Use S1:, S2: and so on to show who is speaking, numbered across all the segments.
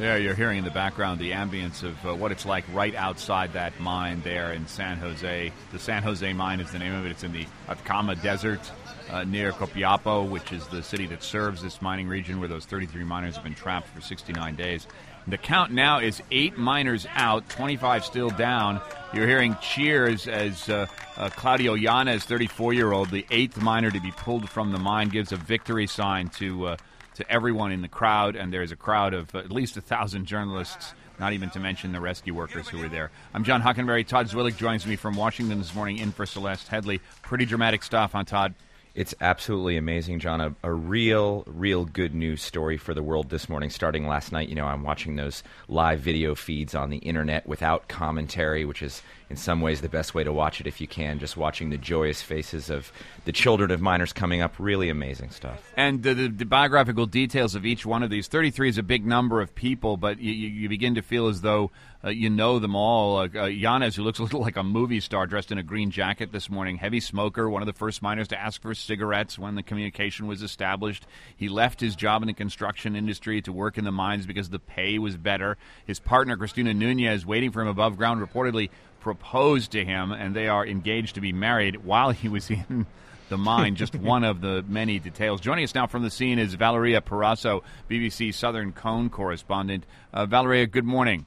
S1: Yeah, you're hearing in the background the ambience of what it's like right outside that mine there in San Jose. The San Jose mine is the name of it. It's in the Atacama Desert near Copiapo, which is the city that serves this mining region where those 33 miners have been trapped for 69 days. The count now is 8 miners out, 25 still down. You're hearing cheers as Claudio Yanez, 34-year-old, the 8th miner to be pulled from the mine, gives a victory sign to everyone in the crowd, and there's a crowd of at least 1,000 journalists, not even to mention the rescue workers who were there. I'm John Huckenberry. Todd Zwillig joins me from Washington this morning in for Celeste Headley. Pretty dramatic stuff, huh, Todd?
S2: It's absolutely amazing, John. A real good news story for the world this morning. Starting last night, I'm watching those live video feeds on the internet without commentary, which is in some ways the best way to watch it if you can. Just watching the joyous faces of the children of miners coming up. Really amazing stuff.
S1: And the biographical details of each one of these. 33 is a big number of people, but you begin to feel as though you know them all. Yanez, who looks a little like a movie star, dressed in a green jacket this morning, heavy smoker, one of the first miners to ask for cigarettes when the communication was established. He left his job in the construction industry to work in the mines because the pay was better. His partner, Cristina Nunez, waiting for him above ground, reportedly proposed to him, and they are engaged to be married while he was in the mine. Just one of the many details. Joining us now from the scene is Valeria Parasso, BBC Southern Cone correspondent. Valeria, good morning.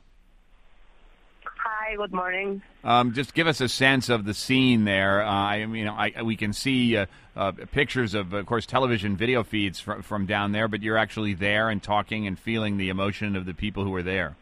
S3: Hi, good morning.
S1: Just give us a sense of the scene there. We can see pictures of course, television video feeds from down there, but you're actually there and talking and feeling the emotion of the people who are there.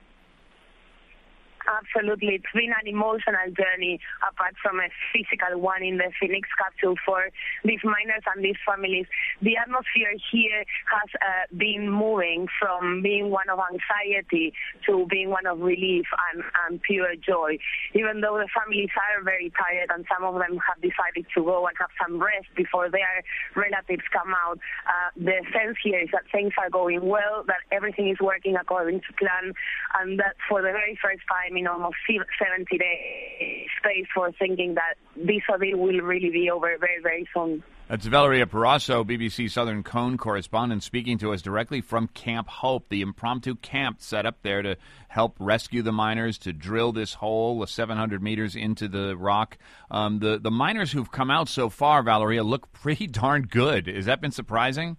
S3: Absolutely. It's been an emotional journey apart from a physical one in the Phoenix capsule for these miners and these families. The atmosphere here has been moving from being one of anxiety to being one of relief and pure joy. Even though the families are very tired and some of them have decided to go and have some rest before their relatives come out, the sense here is that things are going well, that everything is working according to plan, and that for the very first time in almost 70 days, space for thinking that this ordeal will really be over very, very soon.
S1: That's Valeria Parasso, BBC Southern Cone correspondent, speaking to us directly from Camp Hope, the impromptu camp set up there to help rescue the miners, to drill this hole 700 meters into the rock. The miners who've come out so far, Valeria, look pretty darn good. Has that been surprising?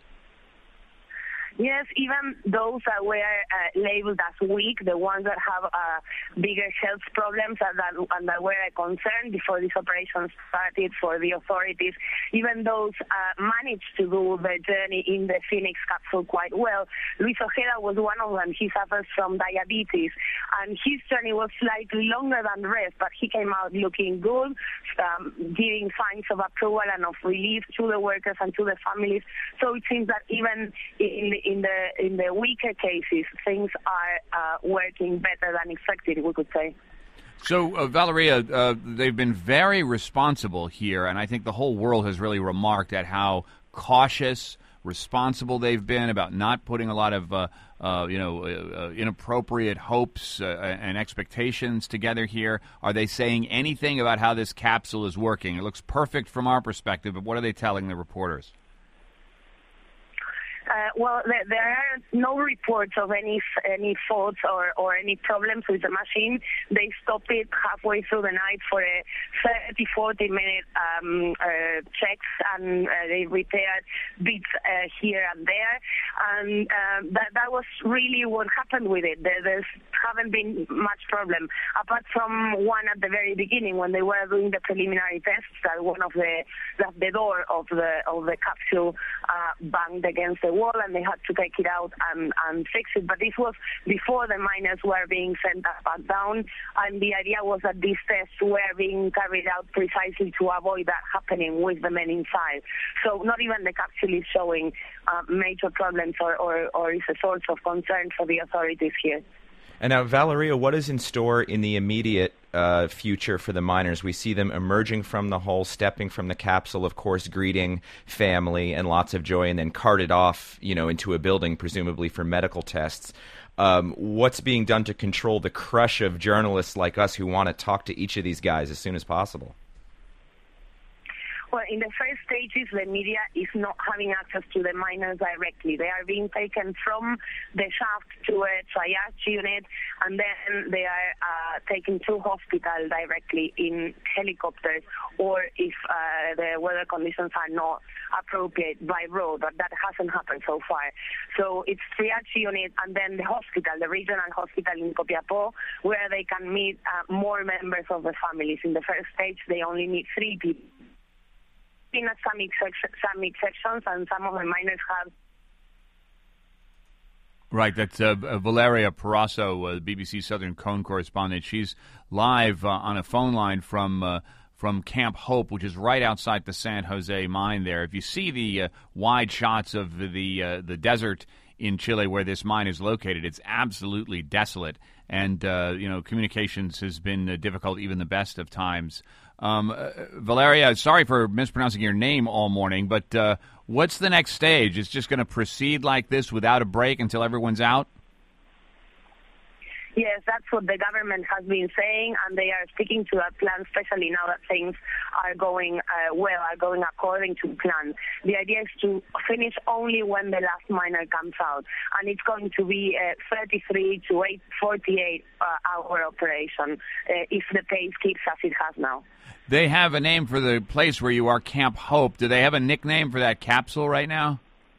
S3: Yes, even those that were labeled as weak, the ones that have bigger health problems and that were a concern before this operation started for the authorities, even those managed to do the journey in the Phoenix capsule quite well. Luis Ojeda was one of them. He suffers from diabetes, and his journey was slightly longer than the rest, but he came out looking good, giving signs of approval and of relief to the workers and to the families. So it seems that even in the weaker cases, things are working better than expected, we could say.
S1: So, Valeria, they've been very responsible here, and I think the whole world has really remarked at how cautious, responsible they've been about not putting a lot of inappropriate hopes and expectations together here. Are they saying anything about how this capsule is working? It looks perfect from our perspective, but what are they telling the reporters?
S3: Well, there are no reports of any faults or any problems with the machine. They stopped it halfway through the night for a 30-40 minute checks, and they repaired bits here and there. And that was really what happened with it. There haven't been much problem, apart from one at the very beginning when they were doing the preliminary tests, that one of the door of the capsule banged against the wall, and they had to take it out and fix it. But this was before the miners were being sent back down, and the idea was that these tests were being carried out precisely to avoid that happening with the men inside. So not even the capsule is showing major problems or is a source of concern for the authorities here.
S2: And now, Valeria, what is in store in the immediate future for the miners? We see them emerging from the hole, stepping from the capsule, of course, greeting family and lots of joy, and then carted off, into a building, presumably for medical tests. What's being done to control the crush of journalists like us who want to talk to each of these guys as soon as possible?
S3: Well, in the first stages, the media is not having access to the miners directly. They are being taken from the shaft to a triage unit, and then they are taken to hospital directly in helicopters, or if the weather conditions are not appropriate, by road. But that hasn't happened so far. So it's triage unit, and then the hospital, the regional hospital in Copiapó, where they can meet more members of the families. In the first stage, they only need 3 people. In some exceptions, and some of the miners have.
S1: Right, that's Valeria Parasso, BBC Southern Cone correspondent. She's live on a phone line from Camp Hope, which is right outside the San Jose mine there. If you see the wide shots of the desert in Chile where this mine is located, it's absolutely desolate. And, communications has been difficult even the best of times. Valeria, sorry for mispronouncing your name all morning, but what's the next stage? It's just going to proceed like this without a break until everyone's out?
S3: Yes, that's what the government has been saying, and they are sticking to that plan, especially now that things are going are going according to plan. The idea is to finish only when the last miner comes out, and it's going to be a 33 to 48-hour operation if the pace keeps as it has now.
S1: They have a name for the place where you are, Camp Hope. Do they have a nickname for that capsule right now?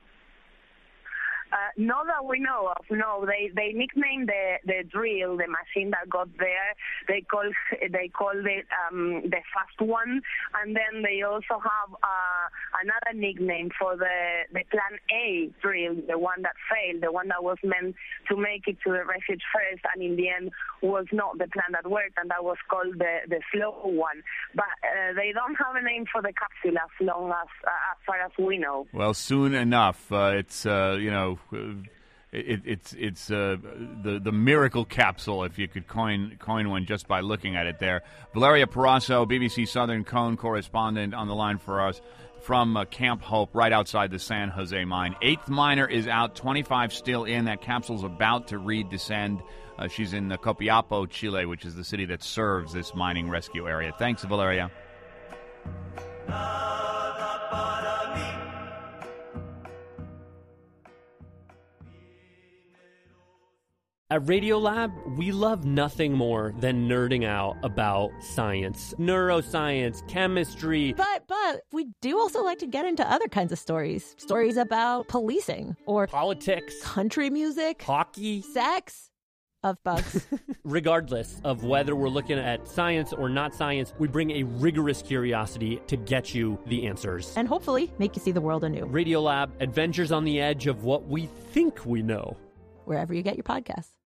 S3: Not that we know of. No, they nicknamed the drill, the machine that got there. They call it the fast one, and then they also have another nickname for the Plan A drill, the one that failed, the one that was meant to make it to the refuge first, and in the end was not the plan that worked, and that was called the slow one. But they don't have a name for the capsule as far as we know.
S1: Well, soon enough. It's the miracle capsule, if you could coin one just by looking at it there. Valeria Parasso, BBC Southern Cone correspondent, on the line for us from Camp Hope, right outside the San Jose mine. 8th miner is out, 25 still in. That capsule's about to redescend. She's in Copiapó, Chile, which is the city that serves this mining rescue area. Thanks, Valeria.
S4: At Radiolab, we love nothing more than nerding out about science, neuroscience, chemistry.
S5: But we do also like to get into other kinds of stories. Stories about policing or
S4: politics,
S5: country music,
S4: hockey,
S5: sex, of bugs.
S4: Regardless of whether we're looking at science or not science, we bring a rigorous curiosity to get you the answers.
S5: And hopefully make you see the world anew.
S4: Radiolab, adventures on the edge of what we think we know.
S5: Wherever you get your podcasts.